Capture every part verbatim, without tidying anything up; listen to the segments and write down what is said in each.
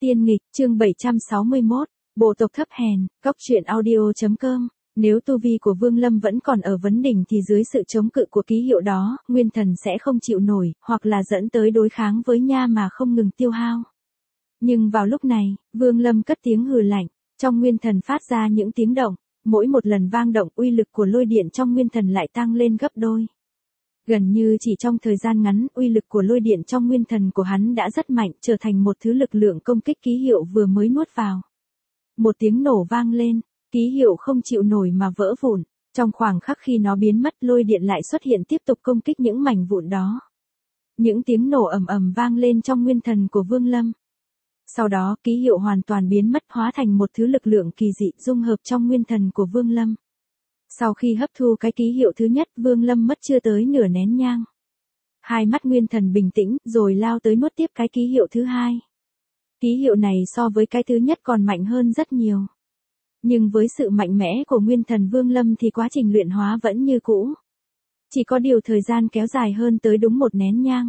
Tiên nghịch, chương bảy trăm sáu mươi mốt, bộ tộc thấp hèn, góc truyện audio.com. Nếu tu vi của Vương Lâm vẫn còn ở vấn đỉnh thì dưới sự chống cự của ký hiệu đó, nguyên thần sẽ không chịu nổi, hoặc là dẫn tới đối kháng với nha mà không ngừng tiêu hao. Nhưng vào lúc này, Vương Lâm cất tiếng hừ lạnh, trong nguyên thần phát ra những tiếng động, mỗi một lần vang động uy lực của lôi điện trong nguyên thần lại tăng lên gấp đôi. Gần như chỉ trong thời gian ngắn, uy lực của lôi điện trong nguyên thần của hắn đã rất mạnh, trở thành một thứ lực lượng công kích ký hiệu vừa mới nuốt vào. Một tiếng nổ vang lên, ký hiệu không chịu nổi mà vỡ vụn, trong khoảng khắc khi nó biến mất, lôi điện lại xuất hiện tiếp tục công kích những mảnh vụn đó. Những tiếng nổ ầm ầm vang lên trong nguyên thần của Vương Lâm. Sau đó, ký hiệu hoàn toàn biến mất, hóa thành một thứ lực lượng kỳ dị dung hợp trong nguyên thần của Vương Lâm. Sau khi hấp thu cái ký hiệu thứ nhất, Vương Lâm mất chưa tới nửa nén nhang. Hai mắt nguyên thần bình tĩnh, rồi lao tới nuốt tiếp cái ký hiệu thứ hai. Ký hiệu này so với cái thứ nhất còn mạnh hơn rất nhiều. Nhưng với sự mạnh mẽ của nguyên thần Vương Lâm thì quá trình luyện hóa vẫn như cũ. Chỉ có điều thời gian kéo dài hơn tới đúng một nén nhang.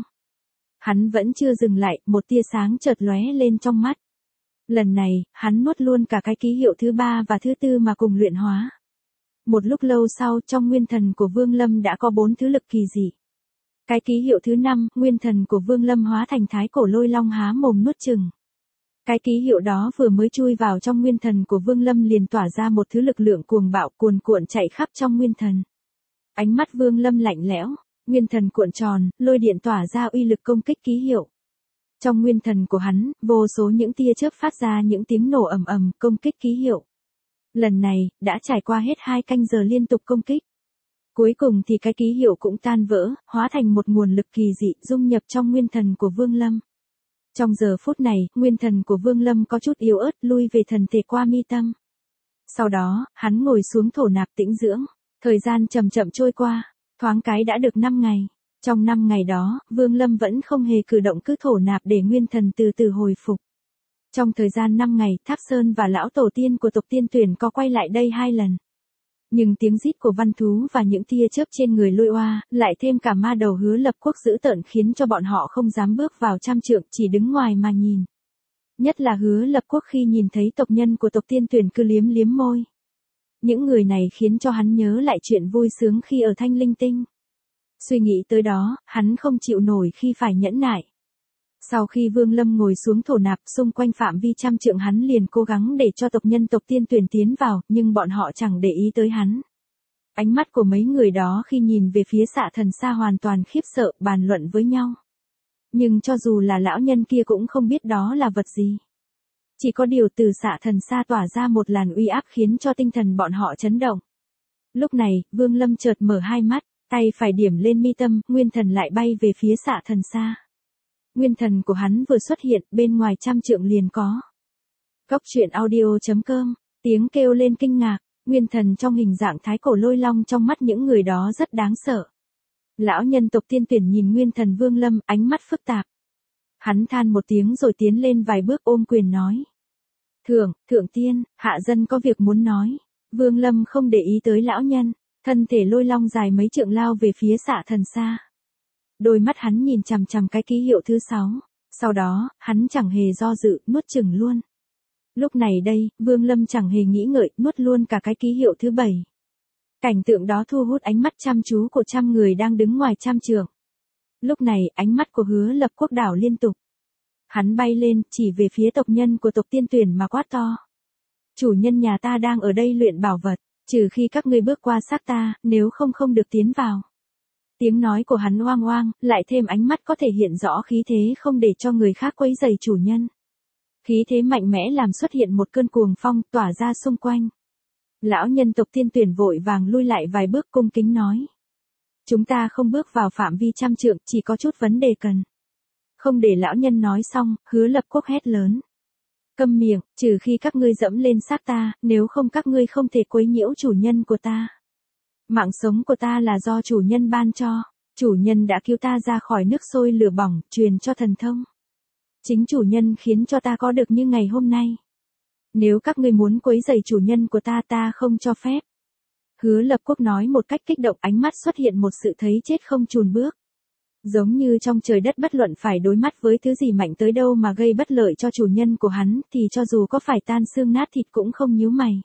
Hắn vẫn chưa dừng lại, một tia sáng chợt lóe lên trong mắt. Lần này, hắn nuốt luôn cả cái ký hiệu thứ ba và thứ tư mà cùng luyện hóa. Một lúc lâu sau, trong nguyên thần của Vương Lâm đã có bốn thứ lực kỳ dị. Cái ký hiệu thứ năm, nguyên thần của Vương Lâm hóa thành thái cổ lôi long há mồm nuốt chừng. Cái ký hiệu đó vừa mới chui vào trong nguyên thần của Vương Lâm liền tỏa ra một thứ lực lượng cuồng bạo cuồn cuộn chạy khắp trong nguyên thần. Ánh mắt Vương Lâm lạnh lẽo, nguyên thần cuộn tròn, lôi điện tỏa ra uy lực công kích ký hiệu. Trong nguyên thần của hắn, vô số những tia chớp phát ra những tiếng nổ ầm ầm công kích ký hiệu. Lần này, đã trải qua hết hai canh giờ liên tục công kích. Cuối cùng thì cái ký hiệu cũng tan vỡ, hóa thành một nguồn lực kỳ dị dung nhập trong nguyên thần của Vương Lâm. Trong giờ phút này, nguyên thần của Vương Lâm có chút yếu ớt lui về thần thể qua mi tâm. Sau đó, hắn ngồi xuống thổ nạp tĩnh dưỡng. Thời gian chậm chậm trôi qua, thoáng cái đã được năm ngày. Trong năm ngày đó, Vương Lâm vẫn không hề cử động, cứ thổ nạp để nguyên thần từ từ hồi phục. Trong thời gian năm ngày, Thác Sơn và lão tổ tiên của tộc Tiên Tuyển có quay lại đây hai lần. Nhưng tiếng rít của văn thú và những tia chớp trên người lôi oa, lại thêm cả ma đầu Hứa Lập Quốc dữ tợn khiến cho bọn họ không dám bước vào trăm trượng, chỉ đứng ngoài mà nhìn. Nhất là Hứa Lập Quốc khi nhìn thấy tộc nhân của tộc Tiên Tuyển cứ liếm liếm môi. Những người này khiến cho hắn nhớ lại chuyện vui sướng khi ở Thanh Linh Tinh. Suy nghĩ tới đó, hắn không chịu nổi khi phải nhẫn nại. Sau khi Vương Lâm ngồi xuống thổ nạp, xung quanh phạm vi trăm trượng hắn liền cố gắng để cho tộc nhân tộc Tiên Tuyển tiến vào, nhưng bọn họ chẳng để ý tới hắn. Ánh mắt của mấy người đó khi nhìn về phía Xạ Thần Sa hoàn toàn khiếp sợ, bàn luận với nhau. Nhưng cho dù là lão nhân kia cũng không biết đó là vật gì. Chỉ có điều từ Xạ Thần Sa tỏa ra một làn uy áp khiến cho tinh thần bọn họ chấn động. Lúc này, Vương Lâm chợt mở hai mắt, tay phải điểm lên mi tâm, nguyên thần lại bay về phía Xạ Thần Sa. Nguyên thần của hắn vừa xuất hiện, bên ngoài trăm trượng liền có. Góc truyện audio.com, tiếng kêu lên kinh ngạc, nguyên thần trong hình dạng thái cổ lôi long trong mắt những người đó rất đáng sợ. Lão nhân tộc Tiên Tuyển nhìn nguyên thần Vương Lâm, ánh mắt phức tạp. Hắn than một tiếng rồi tiến lên vài bước ôm quyền nói. Thượng, thượng tiên, hạ dân có việc muốn nói. Vương Lâm không để ý tới lão nhân, thân thể lôi long dài mấy trượng lao về phía Xạ Thần Sa. Đôi mắt hắn nhìn chằm chằm cái ký hiệu thứ sáu, sau đó, hắn chẳng hề do dự, nuốt chửng luôn. Lúc này đây, Vương Lâm chẳng hề nghĩ ngợi, nuốt luôn cả cái ký hiệu thứ bảy. Cảnh tượng đó thu hút ánh mắt chăm chú của trăm người đang đứng ngoài trăm trượng. Lúc này, ánh mắt của Hứa Lập Quốc đảo liên tục. Hắn bay lên, chỉ về phía tộc nhân của tộc Tiên Tuyển mà quát to. Chủ nhân nhà ta đang ở đây luyện bảo vật, trừ khi các ngươi bước qua xác ta, nếu không không được tiến vào. Tiếng nói của hắn oang oang, lại thêm ánh mắt có thể hiện rõ khí thế không để cho người khác quấy rầy chủ nhân. Khí thế mạnh mẽ làm xuất hiện một cơn cuồng phong tỏa ra xung quanh. Lão nhân tộc Tiên Tuyển vội vàng lui lại vài bước cung kính nói. Chúng ta không bước vào phạm vi trăm trượng, chỉ có chút vấn đề cần. Không để lão nhân nói xong, Hứa Lập Quốc hét lớn. Câm miệng, trừ khi các ngươi dẫm lên xác ta, nếu không các ngươi không thể quấy nhiễu chủ nhân của ta. Mạng sống của ta là do chủ nhân ban cho, chủ nhân đã cứu ta ra khỏi nước sôi lửa bỏng, truyền cho thần thông. Chính chủ nhân khiến cho ta có được như ngày hôm nay. Nếu các ngươi muốn quấy rầy chủ nhân của ta ta không cho phép. Hứa Lập Quốc nói một cách kích động, ánh mắt xuất hiện một sự thấy chết không chùn bước. Giống như trong trời đất bất luận phải đối mắt với thứ gì mạnh tới đâu mà gây bất lợi cho chủ nhân của hắn, thì cho dù có phải tan xương nát thịt cũng không nhíu mày.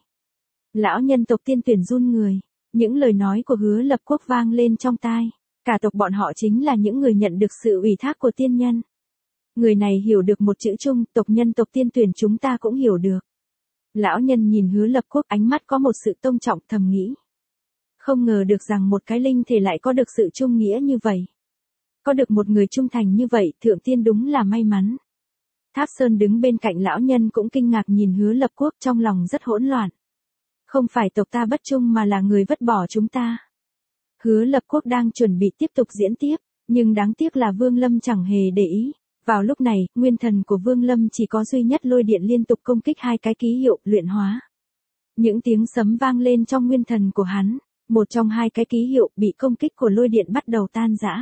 Lão nhân tộc Tiên Tuyển run người, những lời nói của Hứa Lập Quốc vang lên trong tai. Cả tộc bọn họ chính là những người nhận được sự ủy thác của tiên nhân. Người này hiểu được một chữ chung, tộc nhân tộc Tiên Tuyển chúng ta cũng hiểu được. Lão nhân nhìn Hứa Lập Quốc, ánh mắt có một sự tôn trọng, thầm nghĩ. Không ngờ được rằng một cái linh thể lại có được sự trung nghĩa như vậy. Có được một người trung thành như vậy, thượng tiên đúng là may mắn. Tháp Sơn đứng bên cạnh lão nhân cũng kinh ngạc nhìn Hứa Lập Quốc, trong lòng rất hỗn loạn. Không phải tộc ta bất trung mà là người vứt bỏ chúng ta. Hứa Lập Quốc đang chuẩn bị tiếp tục diễn tiếp, nhưng đáng tiếc là Vương Lâm chẳng hề để ý. Vào lúc này, nguyên thần của Vương Lâm chỉ có duy nhất lôi điện liên tục công kích hai cái ký hiệu luyện hóa. Những tiếng sấm vang lên trong nguyên thần của hắn, một trong hai cái ký hiệu bị công kích của lôi điện bắt đầu tan rã.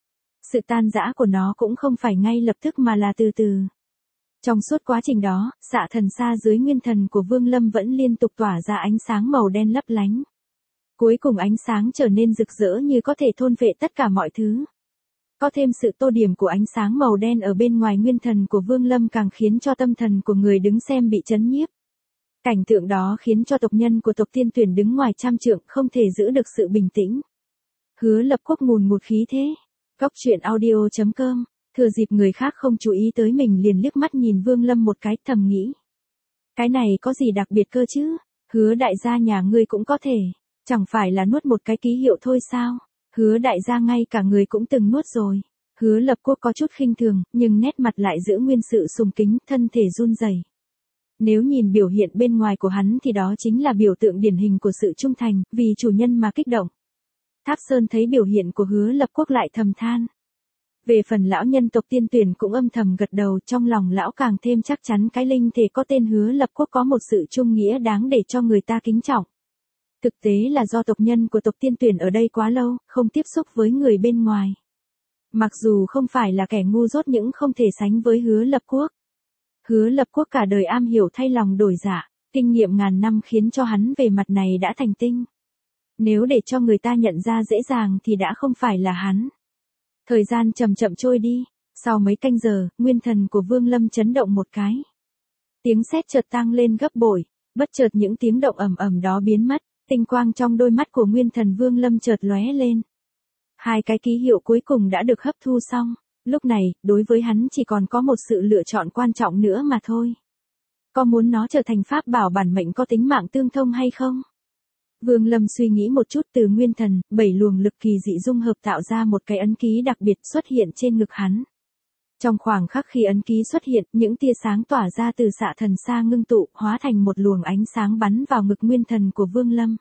Sự tan rã của nó cũng không phải ngay lập tức mà là từ từ. Trong suốt quá trình đó, xạ thần xa dưới nguyên thần của Vương Lâm vẫn liên tục tỏa ra ánh sáng màu đen lấp lánh. Cuối cùng ánh sáng trở nên rực rỡ như có thể thôn phệ tất cả mọi thứ. Có thêm sự tô điểm của ánh sáng màu đen ở bên ngoài nguyên thần của Vương Lâm càng khiến cho tâm thần của người đứng xem bị chấn nhiếp. Cảnh tượng đó khiến cho tộc nhân của tộc Tiên Tuyển đứng ngoài trăm trượng không thể giữ được sự bình tĩnh. Hứa Lập Quốc ngùn ngụt khí thế. Cóc truyện audio chấm com, thừa dịp người khác không chú ý tới mình liền liếc mắt nhìn Vương Lâm một cái, thầm nghĩ. Cái này có gì đặc biệt cơ chứ, Hứa đại gia nhà ngươi cũng có thể, chẳng phải là nuốt một cái ký hiệu thôi sao, Hứa đại gia ngay cả người cũng từng nuốt rồi. Hứa Lập Quốc có chút khinh thường, nhưng nét mặt lại giữ nguyên sự sùng kính, thân thể run rẩy. Nếu nhìn biểu hiện bên ngoài của hắn thì đó chính là biểu tượng điển hình của sự trung thành, vì chủ nhân mà kích động. Tháp Sơn thấy biểu hiện của Hứa Lập Quốc lại thầm than. Về phần lão nhân tộc Tiên Tuyển cũng âm thầm gật đầu, trong lòng lão càng thêm chắc chắn cái linh thể có tên Hứa Lập Quốc có một sự trung nghĩa đáng để cho người ta kính trọng. Thực tế là do tộc nhân của tộc Tiên Tuyển ở đây quá lâu, không tiếp xúc với người bên ngoài. Mặc dù không phải là kẻ ngu dốt nhưng không thể sánh với Hứa Lập Quốc. Hứa Lập Quốc cả đời am hiểu thay lòng đổi dạ, kinh nghiệm ngàn năm khiến cho hắn về mặt này đã thành tinh. Nếu để cho người ta nhận ra dễ dàng thì đã không phải là hắn. Thời gian chậm chậm trôi đi, sau mấy canh giờ, nguyên thần của Vương Lâm chấn động một cái. Tiếng sét chợt tăng lên gấp bội, bất chợt những tiếng động ầm ầm đó biến mất, tinh quang trong đôi mắt của nguyên thần Vương Lâm chợt lóe lên. Hai cái ký hiệu cuối cùng đã được hấp thu xong, lúc này, đối với hắn chỉ còn có một sự lựa chọn quan trọng nữa mà thôi. Có muốn nó trở thành pháp bảo bản mệnh có tính mạng tương thông hay không? Vương Lâm suy nghĩ một chút, từ nguyên thần, bảy luồng lực kỳ dị dung hợp tạo ra một cái ấn ký đặc biệt xuất hiện trên ngực hắn. Trong khoảng khắc khi ấn ký xuất hiện, những tia sáng tỏa ra từ xạ thần xa ngưng tụ, hóa thành một luồng ánh sáng bắn vào ngực nguyên thần của Vương Lâm.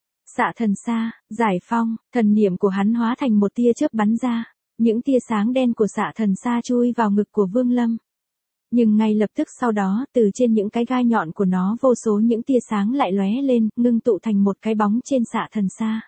Xạ thần xa, giải phong, thần niệm của hắn hóa thành một tia chớp bắn ra, những tia sáng đen của xạ thần xa chui vào ngực của Vương Lâm. Nhưng ngay lập tức sau đó, từ trên những cái gai nhọn của nó vô số những tia sáng lại lóe lên, ngưng tụ thành một cái bóng trên xạ thần xa.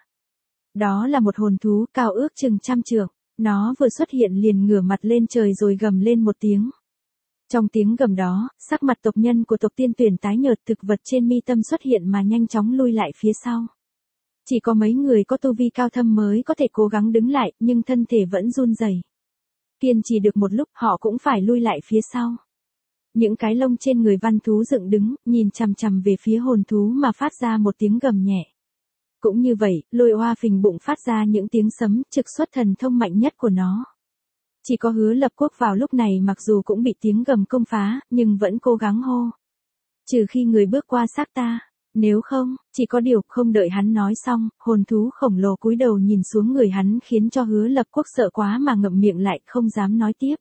Đó là một hồn thú cao ước chừng trăm trượng, nó vừa xuất hiện liền ngửa mặt lên trời rồi gầm lên một tiếng. Trong tiếng gầm đó, sắc mặt tộc nhân của tộc Tiên Tuyển tái nhợt, thực vật trên mi tâm xuất hiện mà nhanh chóng lui lại phía sau. Chỉ có mấy người có tu vi cao thâm mới có thể cố gắng đứng lại, nhưng thân thể vẫn run rẩy. Kiên trì được một lúc, họ cũng phải lui lại phía sau. Những cái lông trên người văn thú dựng đứng, nhìn chằm chằm về phía hồn thú mà phát ra một tiếng gầm nhẹ. Cũng như vậy, lôi oa phình bụng phát ra những tiếng sấm, trực xuất thần thông mạnh nhất của nó. Chỉ có Hứa Lập Quốc vào lúc này mặc dù cũng bị tiếng gầm công phá, nhưng vẫn cố gắng hô. Trừ khi người bước qua xác ta, nếu không, chỉ có điều không đợi hắn nói xong, hồn thú khổng lồ cúi đầu nhìn xuống người hắn khiến cho Hứa Lập Quốc sợ quá mà ngậm miệng lại, không dám nói tiếp.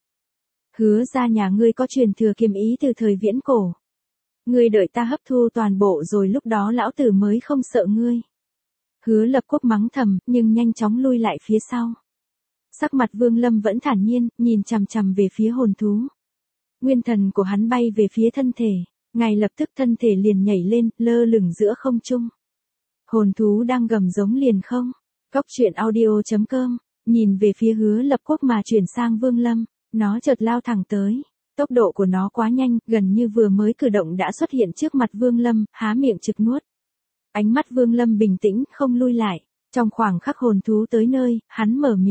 Hứa ra nhà ngươi có truyền thừa kiếm ý từ thời viễn cổ. Ngươi đợi ta hấp thu toàn bộ rồi lúc đó lão tử mới không sợ ngươi. Hứa Lập Quốc mắng thầm, nhưng nhanh chóng lui lại phía sau. Sắc mặt Vương Lâm vẫn thản nhiên, nhìn chằm chằm về phía hồn thú. Nguyên thần của hắn bay về phía thân thể, ngay lập tức thân thể liền nhảy lên, lơ lửng giữa không trung. Hồn thú đang gầm giống liền không. Cóc truyện audio chấm com, nhìn về phía Hứa Lập Quốc mà chuyển sang Vương Lâm, nó chợt lao thẳng tới. Tốc độ của nó quá nhanh, gần như vừa mới cử động đã xuất hiện trước mặt Vương Lâm, há miệng trực nuốt. Ánh mắt Vương Lâm bình tĩnh, không lui lại. Trong khoảng khắc hồn thú tới nơi, hắn mở miệng,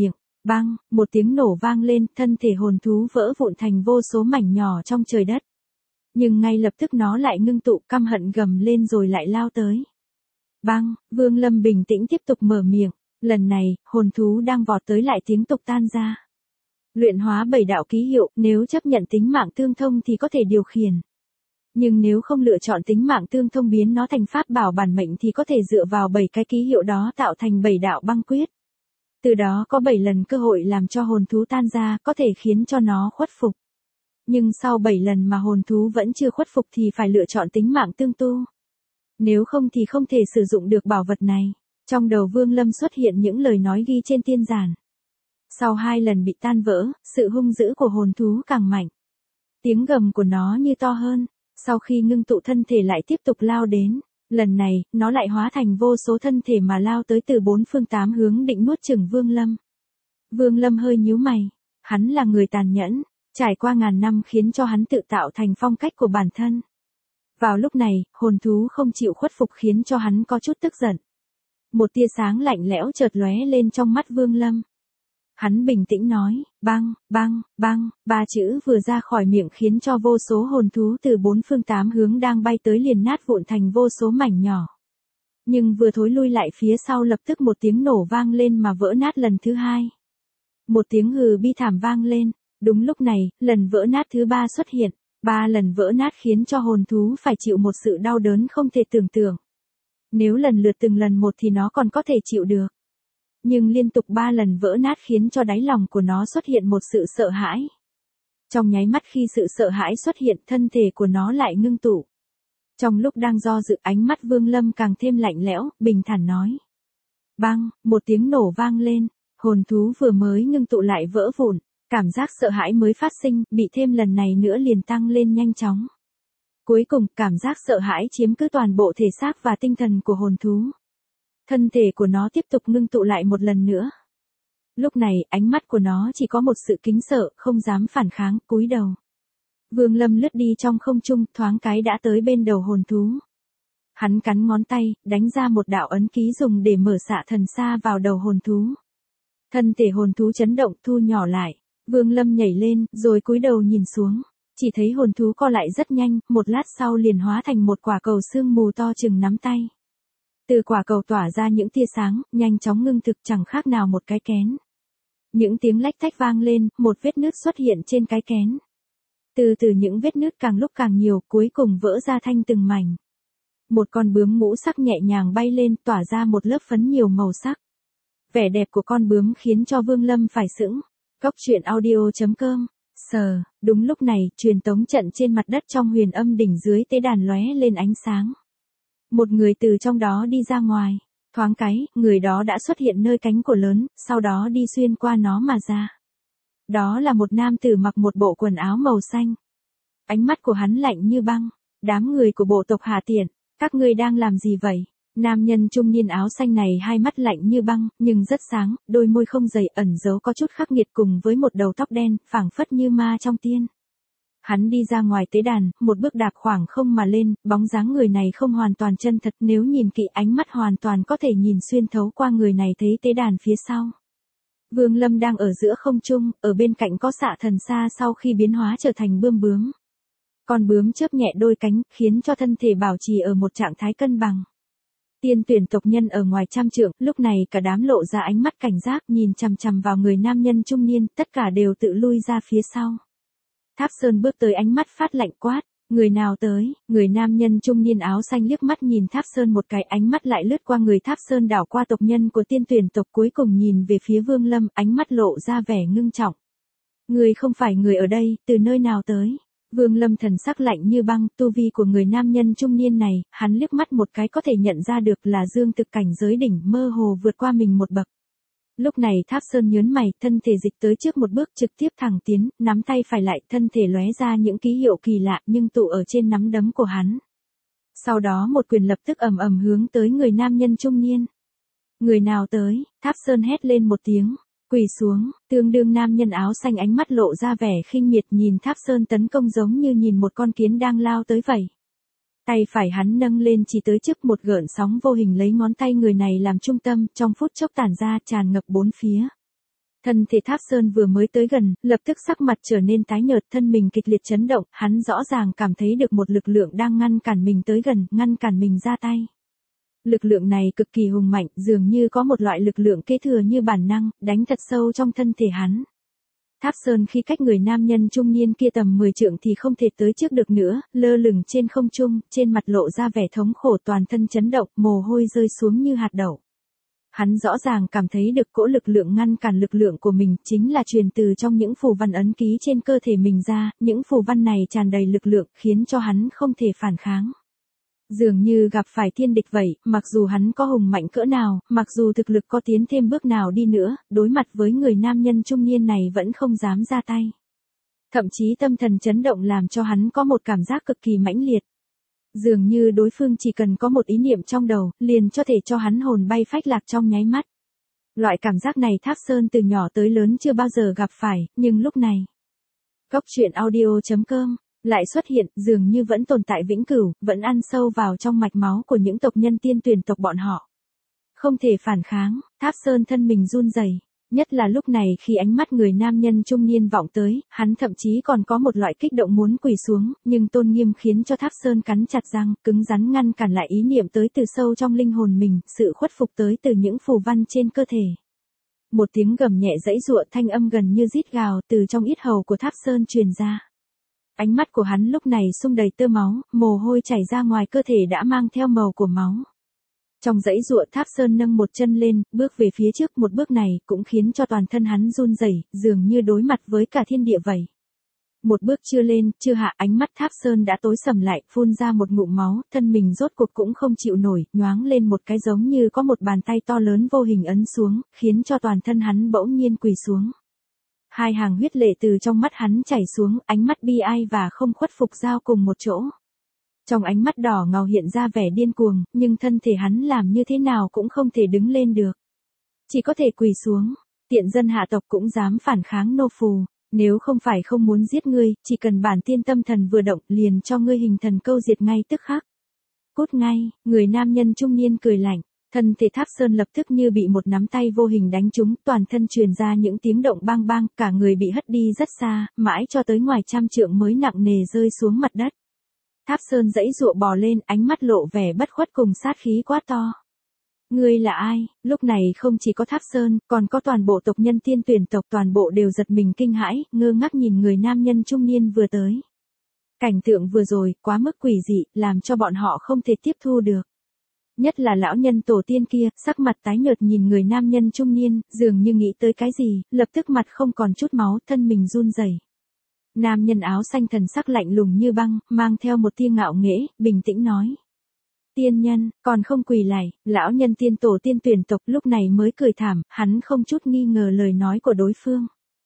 Bang, một tiếng nổ vang lên, thân thể hồn thú vỡ vụn thành vô số mảnh nhỏ trong trời đất. Nhưng ngay lập tức nó lại ngưng tụ, căm hận gầm lên rồi lại lao tới. Bang, Vương Lâm bình tĩnh tiếp tục mở miệng, lần này, hồn thú đang vọt tới lại tiếng tục tan ra. Luyện hóa bảy đạo ký hiệu, nếu chấp nhận tính mạng tương thông thì có thể điều khiển. Nhưng nếu không lựa chọn tính mạng tương thông biến nó thành pháp bảo bản mệnh thì có thể dựa vào bảy cái ký hiệu đó tạo thành bảy đạo băng quyết. Từ đó có bảy lần cơ hội làm cho hồn thú tan ra, có thể khiến cho nó khuất phục. Nhưng sau bảy lần mà hồn thú vẫn chưa khuất phục thì phải lựa chọn tính mạng tương tu. Nếu không thì không thể sử dụng được bảo vật này. Trong đầu Vương Lâm xuất hiện những lời nói ghi trên tiên giản. Sau hai lần bị tan vỡ, sự hung dữ của hồn thú càng mạnh. Tiếng gầm của nó như to hơn, sau khi ngưng tụ thân thể lại tiếp tục lao đến. Lần này, nó lại hóa thành vô số thân thể mà lao tới từ bốn phương tám hướng định nuốt chửng Vương Lâm. Vương Lâm hơi nhíu mày, hắn là người tàn nhẫn, trải qua ngàn năm khiến cho hắn tự tạo thành phong cách của bản thân. Vào lúc này, hồn thú không chịu khuất phục khiến cho hắn có chút tức giận. Một tia sáng lạnh lẽo chợt lóe lên trong mắt Vương Lâm. Hắn bình tĩnh nói, băng, băng, băng, ba chữ vừa ra khỏi miệng khiến cho vô số hồn thú từ bốn phương tám hướng đang bay tới liền nát vụn thành vô số mảnh nhỏ. Nhưng vừa thối lui lại phía sau lập tức một tiếng nổ vang lên mà vỡ nát lần thứ hai. Một tiếng hừ bi thảm vang lên, đúng lúc này, lần vỡ nát thứ ba xuất hiện, ba lần vỡ nát khiến cho hồn thú phải chịu một sự đau đớn không thể tưởng tượng. Nếu lần lượt từng lần một thì nó còn có thể chịu được. Nhưng liên tục ba lần vỡ nát khiến cho đáy lòng của nó xuất hiện một sự sợ hãi. Trong nháy mắt khi sự sợ hãi xuất hiện thân thể của nó lại ngưng tụ. Trong lúc đang do dự ánh mắt Vương Lâm càng thêm lạnh lẽo, bình thản nói. Bang, một tiếng nổ vang lên, hồn thú vừa mới ngưng tụ lại vỡ vụn, cảm giác sợ hãi mới phát sinh, bị thêm lần này nữa liền tăng lên nhanh chóng. Cuối cùng, cảm giác sợ hãi chiếm cứ toàn bộ thể xác và tinh thần của hồn thú. Thân thể của nó tiếp tục ngưng tụ lại một lần nữa. Lúc này, ánh mắt của nó chỉ có một sự kính sợ, không dám phản kháng, cúi đầu. Vương Lâm lướt đi trong không trung, thoáng cái đã tới bên đầu hồn thú. Hắn cắn ngón tay, đánh ra một đạo ấn ký dùng để mở xạ thần xa vào đầu hồn thú. Thân thể hồn thú chấn động, thu nhỏ lại. Vương Lâm nhảy lên, rồi cúi đầu nhìn xuống. Chỉ thấy hồn thú co lại rất nhanh, một lát sau liền hóa thành một quả cầu sương mù to chừng nắm tay. Từ quả cầu tỏa ra những tia sáng, nhanh chóng ngưng thực chẳng khác nào một cái kén. Những tiếng lách tách vang lên, một vết nứt xuất hiện trên cái kén. Từ từ những vết nứt càng lúc càng nhiều, cuối cùng vỡ ra thành từng mảnh. Một con bướm ngũ sắc nhẹ nhàng bay lên, tỏa ra một lớp phấn nhiều màu sắc. Vẻ đẹp của con bướm khiến cho Vương Lâm phải sững. Cốc truyện audio chấm com. Sờ, đúng lúc này, truyền tống trận trên mặt đất trong huyền âm đỉnh dưới tế đàn lóe lên ánh sáng. Một người từ trong đó đi ra ngoài, thoáng cái, người đó đã xuất hiện nơi cánh cửa lớn, sau đó đi xuyên qua nó mà ra. Đó là một nam tử mặc một bộ quần áo màu xanh. Ánh mắt của hắn lạnh như băng. Đám người của bộ tộc Hà Tiện, các ngươi đang làm gì vậy? Nam nhân trung niên áo xanh này hai mắt lạnh như băng, nhưng rất sáng, đôi môi không dày ẩn giấu có chút khắc nghiệt cùng với một đầu tóc đen, phảng phất như ma trong tiên. Hắn đi ra ngoài tế đàn, một bước đạp khoảng không mà lên, bóng dáng người này không hoàn toàn chân thật, nếu nhìn kỹ ánh mắt hoàn toàn có thể nhìn xuyên thấu qua người này thấy tế đàn phía sau. Vương Lâm đang ở giữa không trung, ở bên cạnh có xạ thần xa sau khi biến hóa trở thành bươm bướm. Con bướm chớp nhẹ đôi cánh, khiến cho thân thể bảo trì ở một trạng thái cân bằng. Tiên tuyển tộc nhân ở ngoài trăm trượng, lúc này cả đám lộ ra ánh mắt cảnh giác nhìn chằm chằm vào người nam nhân trung niên, tất cả đều tự lui ra phía sau. Tháp Sơn bước tới ánh mắt phát lạnh quát, người nào tới, người nam nhân trung niên áo xanh liếc mắt nhìn Tháp Sơn một cái ánh mắt lại lướt qua người Tháp Sơn đảo qua tộc nhân của tiên tuyển tộc cuối cùng nhìn về phía Vương Lâm, ánh mắt lộ ra vẻ ngưng trọng. Người không phải người ở đây, từ nơi nào tới? Vương Lâm thần sắc lạnh như băng, tu vi của người nam nhân trung niên này, hắn liếc mắt một cái có thể nhận ra được là dương thực cảnh giới đỉnh mơ hồ vượt qua mình một bậc. Lúc này Tháp Sơn nhớn mày, thân thể dịch tới trước một bước trực tiếp thẳng tiến, nắm tay phải lại, thân thể lóe ra những ký hiệu kỳ lạ nhưng tụ ở trên nắm đấm của hắn. Sau đó một quyền lập tức ầm ầm hướng tới người nam nhân trung niên. Người nào tới? Tháp Sơn hét lên một tiếng. Quỳ xuống, tương đương nam nhân áo xanh ánh mắt lộ ra vẻ khinh miệt nhìn Tháp Sơn tấn công giống như nhìn một con kiến đang lao tới vậy. Tay phải hắn nâng lên chỉ tới trước một gợn sóng vô hình lấy ngón tay người này làm trung tâm, trong phút chốc tản ra tràn ngập bốn phía. Thân thể Tháp Sơn vừa mới tới gần, lập tức sắc mặt trở nên tái nhợt, thân mình kịch liệt chấn động, hắn rõ ràng cảm thấy được một lực lượng đang ngăn cản mình tới gần, ngăn cản mình ra tay. Lực lượng này cực kỳ hùng mạnh, dường như có một loại lực lượng kế thừa như bản năng, đánh thật sâu trong thân thể hắn. Tháp Sơn khi cách người nam nhân trung niên kia tầm mười trượng thì không thể tới trước được nữa, lơ lửng trên không trung, trên mặt lộ ra vẻ thống khổ, toàn thân chấn động, mồ hôi rơi xuống như hạt đậu. Hắn rõ ràng cảm thấy được cỗ lực lượng ngăn cản lực lượng của mình chính là truyền từ trong những phù văn ấn ký trên cơ thể mình ra, những phù văn này tràn đầy lực lượng khiến cho hắn không thể phản kháng. Dường như gặp phải thiên địch vậy, mặc dù hắn có hùng mạnh cỡ nào, mặc dù thực lực có tiến thêm bước nào đi nữa, đối mặt với người nam nhân trung niên này vẫn không dám ra tay. Thậm chí tâm thần chấn động làm cho hắn có một cảm giác cực kỳ mãnh liệt. Dường như đối phương chỉ cần có một ý niệm trong đầu, liền cho thể cho hắn hồn bay phách lạc trong nháy mắt. Loại cảm giác này Tháp Sơn từ nhỏ tới lớn chưa bao giờ gặp phải, nhưng lúc này, Cốc truyện audio chấm com lại xuất hiện, dường như vẫn tồn tại vĩnh cửu, vẫn ăn sâu vào trong mạch máu của những tộc nhân tiên tuyển tộc bọn họ. Không thể phản kháng, Tháp Sơn thân mình run rẩy, nhất là lúc này khi ánh mắt người nam nhân trung niên vọng tới, hắn thậm chí còn có một loại kích động muốn quỳ xuống, nhưng tôn nghiêm khiến cho Tháp Sơn cắn chặt răng, cứng rắn ngăn cản lại ý niệm tới từ sâu trong linh hồn mình, sự khuất phục tới từ những phù văn trên cơ thể. Một tiếng gầm nhẹ dãy giụa, thanh âm gần như rít gào từ trong yết hầu của Tháp Sơn truyền ra. Ánh mắt của hắn lúc này sung đầy tơ máu, mồ hôi chảy ra ngoài cơ thể đã mang theo màu của máu. Trong dãy giụa Tháp Sơn nâng một chân lên, bước về phía trước, một bước này cũng khiến cho toàn thân hắn run rẩy, dường như đối mặt với cả thiên địa vậy. Một bước chưa lên, chưa hạ, ánh mắt Tháp Sơn đã tối sầm lại, phun ra một ngụm máu, thân mình rốt cuộc cũng không chịu nổi, nhoáng lên một cái giống như có một bàn tay to lớn vô hình ấn xuống, khiến cho toàn thân hắn bỗng nhiên quỳ xuống. Hai hàng huyết lệ từ trong mắt hắn chảy xuống, ánh mắt bi ai và không khuất phục giao cùng một chỗ. Trong ánh mắt đỏ ngầu hiện ra vẻ điên cuồng, nhưng thân thể hắn làm như thế nào cũng không thể đứng lên được. Chỉ có thể quỳ xuống, tiện dân hạ tộc cũng dám phản kháng nô phù, nếu không phải không muốn giết ngươi, chỉ cần bản tiên tâm thần vừa động liền cho ngươi hình thần câu diệt ngay tức khắc. Cút ngay, người nam nhân trung niên cười lạnh. Thân thể Tháp Sơn lập tức như bị một nắm tay vô hình đánh trúng, toàn thân truyền ra những tiếng động bang bang, cả người bị hất đi rất xa, mãi cho tới ngoài trăm trượng mới nặng nề rơi xuống mặt đất. Tháp Sơn giãy giụa bò lên, ánh mắt lộ vẻ bất khuất cùng sát khí quá to. Ngươi là ai? Lúc này không chỉ có Tháp Sơn, còn có toàn bộ tộc nhân tiên tuyển tộc, toàn bộ đều giật mình kinh hãi, ngơ ngác nhìn người nam nhân trung niên vừa tới. Cảnh tượng vừa rồi, quá mức quỷ dị, làm cho bọn họ không thể tiếp thu được. Nhất là lão nhân tổ tiên kia, sắc mặt tái nhợt nhìn người nam nhân trung niên, dường như nghĩ tới cái gì, lập tức mặt không còn chút máu, thân mình run rẩy. Nam nhân áo xanh thần sắc lạnh lùng như băng, mang theo một tia ngạo nghễ, bình tĩnh nói. Tiên nhân, còn không quỳ lạy, lão nhân tiên tổ tiên tuyển tộc lúc này mới cười thảm, hắn không chút nghi ngờ lời nói của đối phương.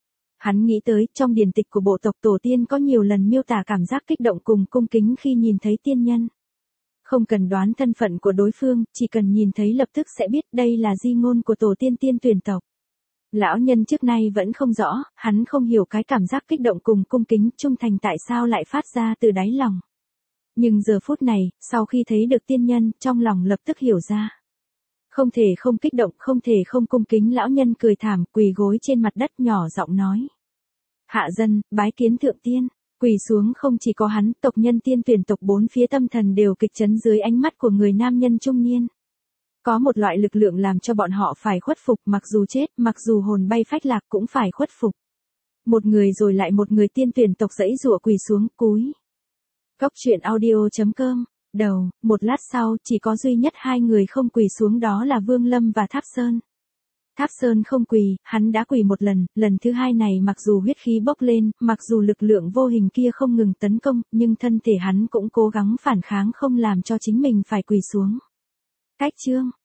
Hắn nghĩ tới, trong điển tịch của bộ tộc tổ tiên có nhiều lần miêu tả cảm giác kích động cùng cung kính khi nhìn thấy tiên nhân. Không cần đoán thân phận của đối phương, chỉ cần nhìn thấy lập tức sẽ biết đây là di ngôn của tổ tiên tiên tuyển tộc. Lão nhân trước nay vẫn không rõ, hắn không hiểu cái cảm giác kích động cùng cung kính trung thành tại sao lại phát ra từ đáy lòng. Nhưng giờ phút này, sau khi thấy được tiên nhân, trong lòng lập tức hiểu ra. Không thể không kích động, không thể không cung kính, lão nhân cười thảm, quỳ gối trên mặt đất nhỏ giọng nói. Hạ dân, bái kiến thượng tiên. Quỳ xuống không chỉ có hắn, tộc nhân tiên tuyển tộc bốn phía tâm thần đều kịch chấn dưới ánh mắt của người nam nhân trung niên. Có một loại lực lượng làm cho bọn họ phải khuất phục, mặc dù chết, mặc dù hồn bay phách lạc cũng phải khuất phục. Một người rồi lại một người tiên tuyển tộc giãy giụa quỳ xuống, cúi. Cốc truyện audio chấm com, đầu, một lát sau, chỉ có duy nhất hai người không quỳ xuống, đó là Vương Lâm và Tháp Sơn. Tháp Sơn không quỳ, hắn đã quỳ một lần, lần thứ hai này mặc dù huyết khí bốc lên, mặc dù lực lượng vô hình kia không ngừng tấn công, nhưng thân thể hắn cũng cố gắng phản kháng không làm cho chính mình phải quỳ xuống. Cách chương